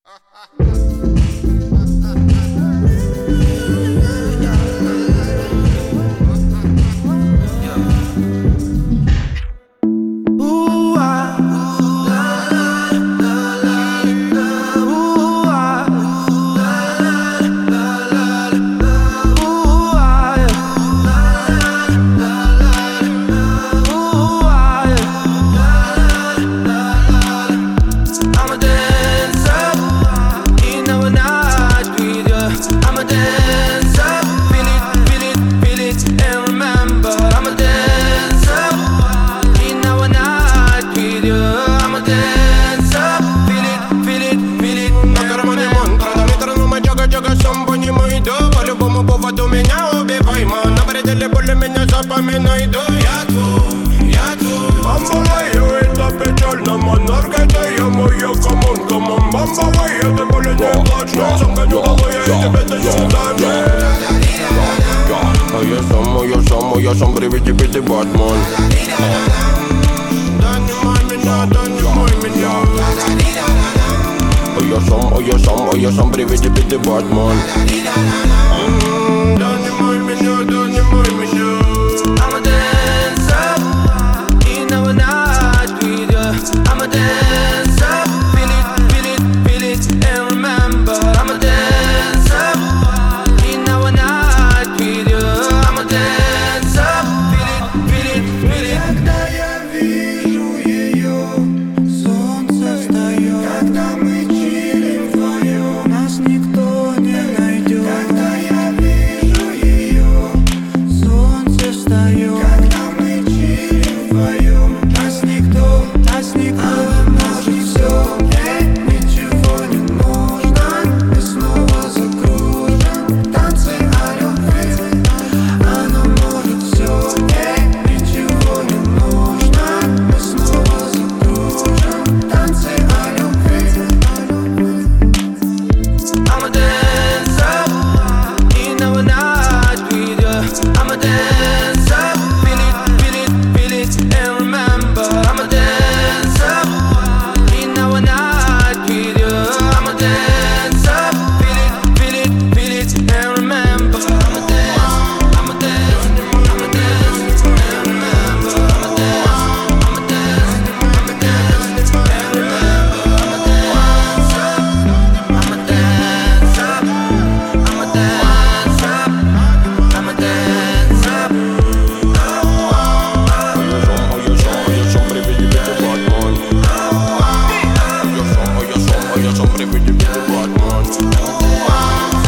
Я сам приведи бити Батман. Я сам приведи бити Батман. I'ma dance up, you know when I'm with you. I'ma dance up, feel it, and remember. I'ma dance up, you know when I'm with you. I'ma dance up, feel it. Когда я вижу ее, солнце встает. Когда мы чилим вдвоем, нас никто не найдет. Когда я вижу ее, солнце встает. Когда мы чилим вдвоем, нас никто не может все. Ничего не нужно, мы снова закружим. Танцы о любви, она может все. Ничего не нужно, мы снова закружим. Танцы о любви. I'ma dance up, you know when I'm with you. I'ma dance up, feel it, and remember. I'ma dance up, you know when I'm with you. I'ma dance up, feel it, and remember. I'ma dance, and remember. I'ma dance, and remember. I'ma dance up, I'ma dance up, I'ma dance up. Я сам приведи бити Батман. Я сам приведи бити Батман.